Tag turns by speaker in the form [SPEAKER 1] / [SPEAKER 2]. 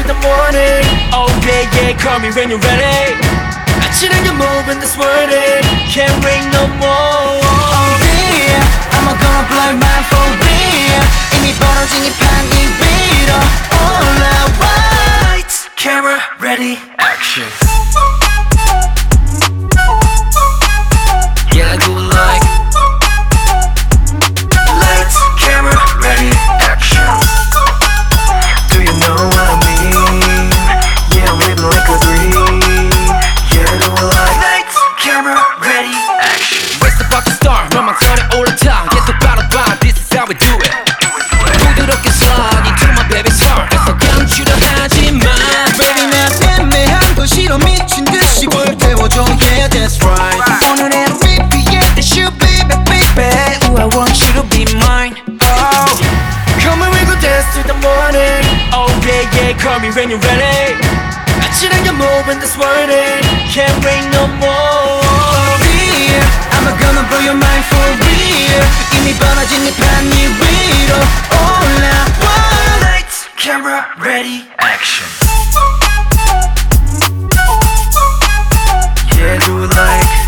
[SPEAKER 1] the morning. Oh yeah, yeah, call me when you're ready. 아찔한 your moving this morning. Can't wait no more.
[SPEAKER 2] Oh yeah, I'm gonna blow your mind for real. 이미 벌어진 이 판이 위로 올라와.
[SPEAKER 1] Lights, camera, ready, action. Yeah, I do it like lights, camera, ready, action. Do you know what I mean? Yeah, I'm living like a dream. Yeah, I do it like lights, camera, ready, action. Race the bucket star, 로망설에 올라타. Yeah, 똑바로 봐, this is how we do it. 부드럽게 slide into my baby's heart. 그래서 감추려 하지마.
[SPEAKER 2] Baby 난 애매한 건 싫어 미친 듯이 불태워줘. Yeah, that's right. 오늘의 repeat the shoe baby baby. Ooh, I want you to be mine.
[SPEAKER 1] Oh, come on, we go dance till the morning. Oh yeah, yeah, call me when you're ready. 아찔한 your moving this morning. Can't wait no more.
[SPEAKER 2] Yeah, I'm gonna blow your mind for real. 이미 벌어진 이 판 위로 올라와.
[SPEAKER 1] Lights, camera, ready, action. Yeah, do it like